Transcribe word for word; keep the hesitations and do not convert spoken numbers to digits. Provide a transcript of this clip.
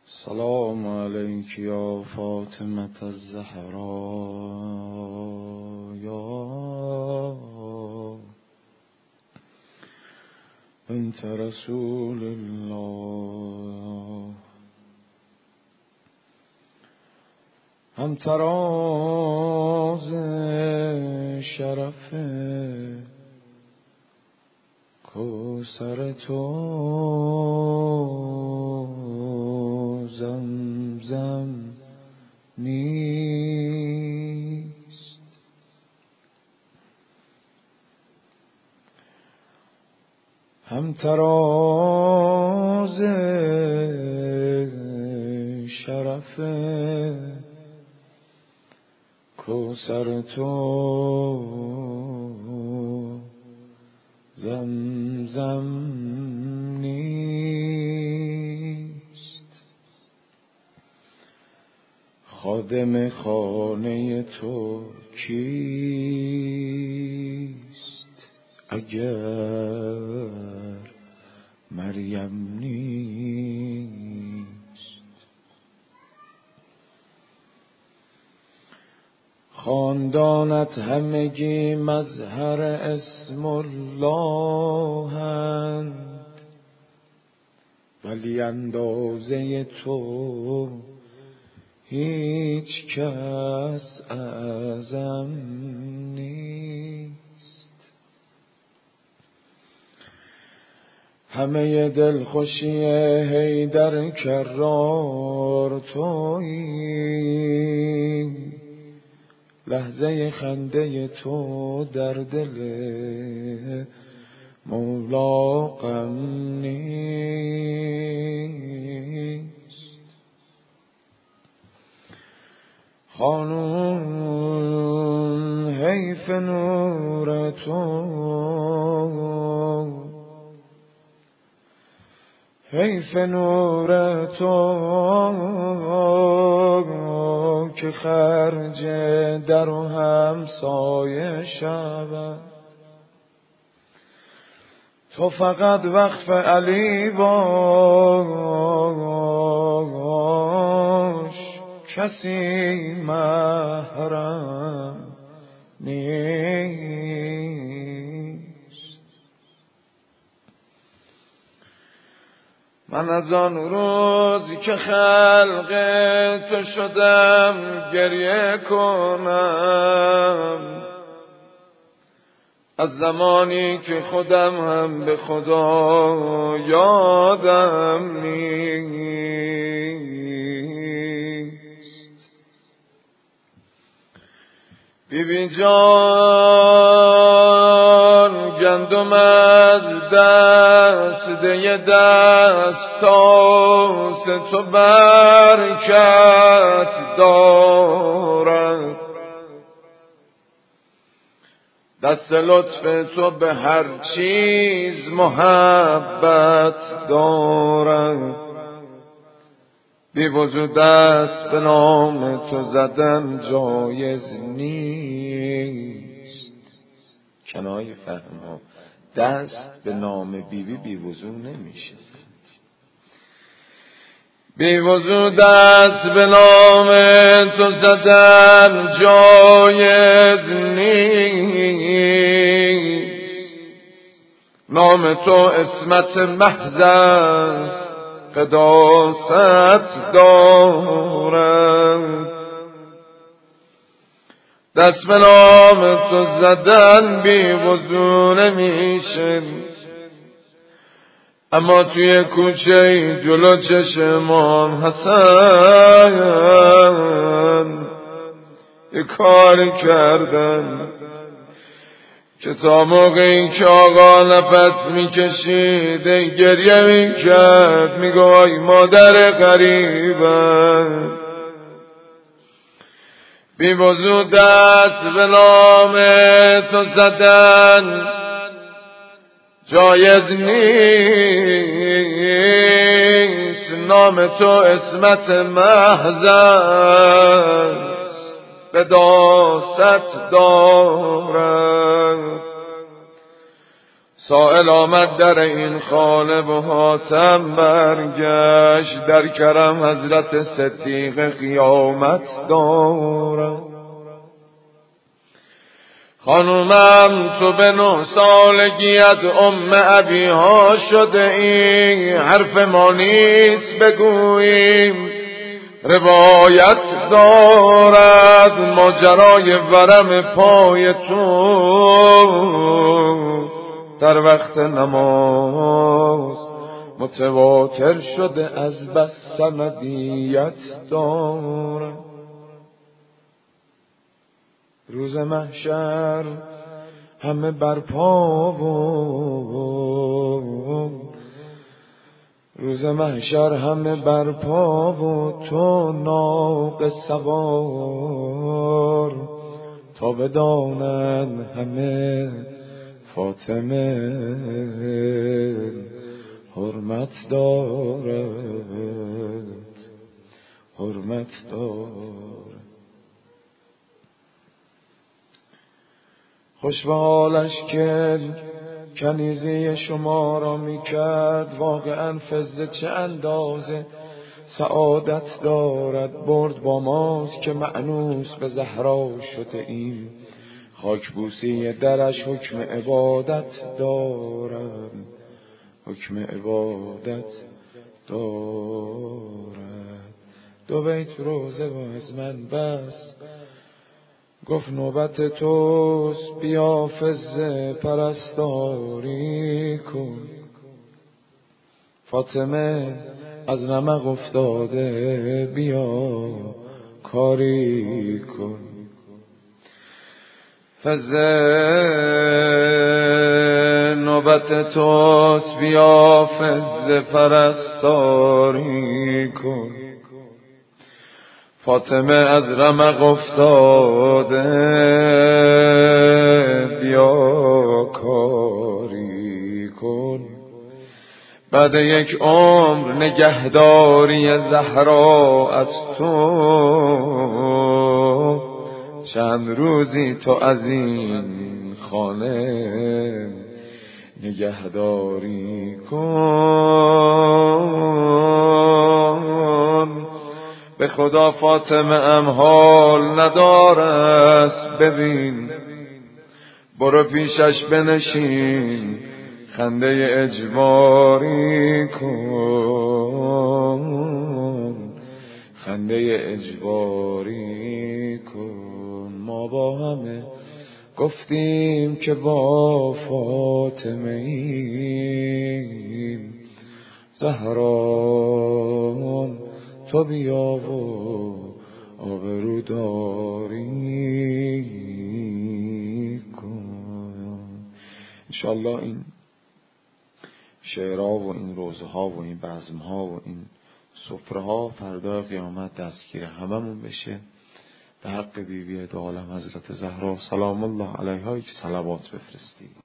سلام علیک یا فاطمة الزهرا یا بنت رسول الله. هم تراز شرف کوثر تو زمزم نیست، هم تراز شرف کوثر تو زمزم نیست. خادم خانه تو کیست اگر مریم نیست؟ خاندانت همگی مظهر اسم الله‌اند، ولی اندازه تو هیچ کس اعظم نیست. همه دلخوشی حیدر کرار تویی، لحظه خنده تو در دل مولا غم نیست. خانون حیف نور تو، حیف نور تو که خرج در و همسایه شود. تو فقط وقف علی باش، کسی محرم نیست. من از آن روزی که خلق تو شدم گریه کنم، از زمانی که خودم هم به خدا یادم نیست. بی بی جان گندم از دست ده دستاس تو برکت دارد، دست لطف تو به هر چیز محبت دارد. بی وجود دست به نام تو زدن جایز نیست. کنایه فهم ها، دست به نام بیبی بی, بی وجود نمیشه. بی وجود دست به نام تو زدن جایز نیست. نام تو عصمت محض است، قداست دارد. دست به نام تو زدن بی وضو نمیشه، اما توی کوچه جلو چشم امام حسن یه کاری کردن که تا موقعی که آقا نفس میکشیده گریه میکرد، میگو ای مادر غریبم. بی وضو دست به نام تو زدن جایز نیست. نام تو عصمت محض است، قداست دارد. سائل آمد در این خانه و حاتم برگشت، در کرم حضرت صدیق قیامت دارد. خانومم تو به نه سالگیت ام ابیها شده ای، حرف ما نیست بگوییم روایت دارد. ماجرای ورم پای تو در وقت نماز متواتر شده از بس سندیت دارد. روز محشر همه برپا و روز محشر همه برپا و تو ناقه سوار، تا بدانند همه فاطمه حرمت دارد، حرمت دارد. خوش به حالش که کنیزی شما را می کرد، واقعا فضل چه اندازه سعادت دارد. برد با ماست که مأنوس به زهرا شده ایم، خاکبوسی درش حکم عبادت دارد، حکم عبادت دارد. دو بیت روزه و از من بس، گفت نوبت توست بیا فز پرستاری کن. فاطمه از نمق افتاده بیا کاری کن. فز نوبت توست بیا فز پرستاری کن. فاطمه از رمق افتاده بیا کاری کن. بعد یک عمر نگهداری زهرا از تو، چند روزی تو از این خانه نگهداری کن. به خدا فاطمه ام حال ندارست ببین، برو پیشش بنشین خنده اجباری کن، خنده اجباری کن. ما با همه گفتیم که با فاطمه ایم، زهرا تو بیا و آبروداری کن. انشالله این شعرها و این روزها و این بزمها و این سفرها فردا قیامت دستگیر هممون بشه. به حق بیبی دو عالم حضرت زهرا سلام الله علیها یک صلوات بفرستید.